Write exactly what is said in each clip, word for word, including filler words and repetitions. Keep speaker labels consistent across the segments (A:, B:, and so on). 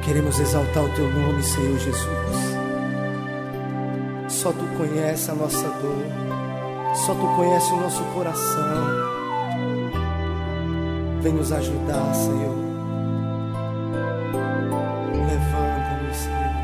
A: Queremos exaltar o Teu nome, Senhor Jesus. Só Tu conhece a nossa dor, só Tu conhece o nosso coração. Vem nos ajudar, Senhor. Levanta-nos, Senhor.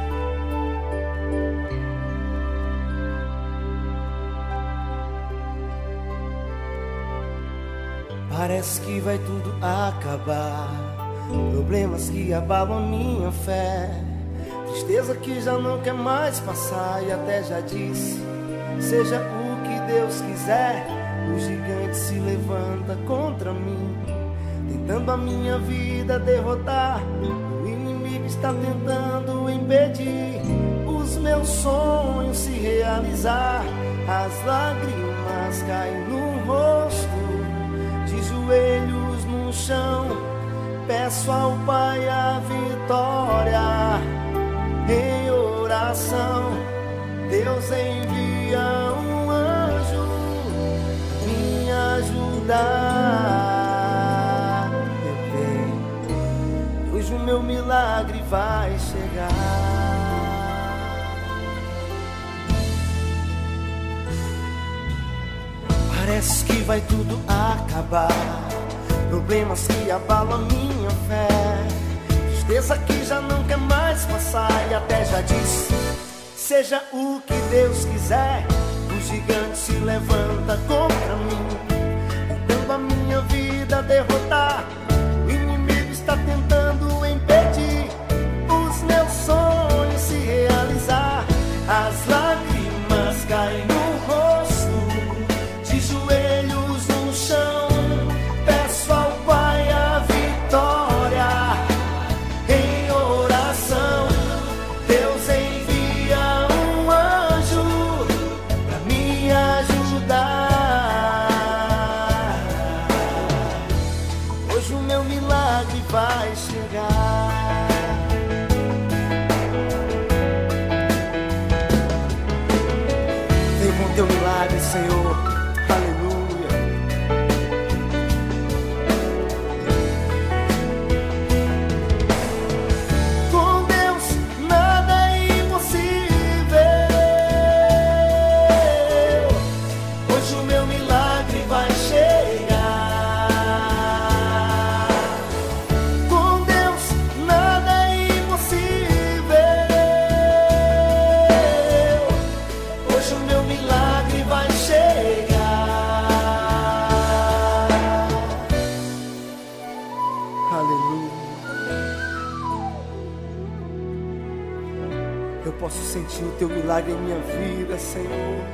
A: Parece que vai tudo acabar, problemas que abalam minha fé, tristeza que já não quer mais passar. E até já disse, seja o que Deus quiser, o gigante se levanta contra mim, tentando a minha vida derrotar. O inimigo está tentando impedir os meus sonhos se realizar. As lágrimas caem no rosto, de joelhos no chão, peço ao Pai a vitória. Em oração, Deus envia um anjo me ajudar. Eu creio, hoje o meu milagre vai chegar. Parece que vai tudo acabar, problemas que abalam a minha fé, tristeza que já não quer mais passar. E até já disse, seja o que Deus quiser, o gigante se levanta contra mim, tentando a minha vida derrotar. O inimigo está tentando impedir os meus sonhos se realizar. As lágrimas caem no rosto, de joelhos no chão, peço ao Pai a vitória. Em oração, Deus envia um anjo pra me ajudar. Hoje o meu milagre vai chegar. Vem com teu milagre, Senhor. Aleluia. Com Deus nada é impossível. Hoje o meu milagre vai chegar. Com Deus nada é impossível. Hoje o meu milagre vai chegar. Aleluia. Eu posso sentir o teu milagre em minha vida, Senhor.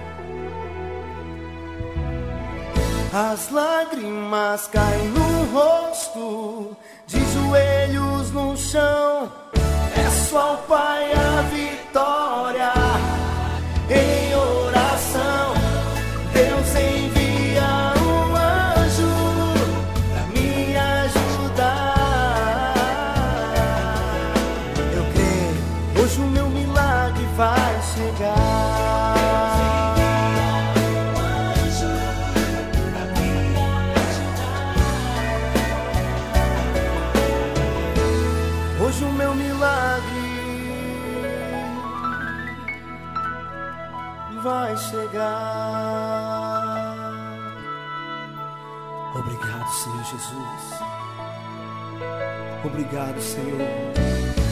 A: As lágrimas caem no rosto, de joelhos no chão, peço ao Pai a vitória. Em oração, Deus envia um anjo pra me ajudar. Eu creio, hoje o meu milagre vai chegar. Hoje o meu milagre vai chegar. Obrigado, Senhor Jesus. Obrigado, Senhor.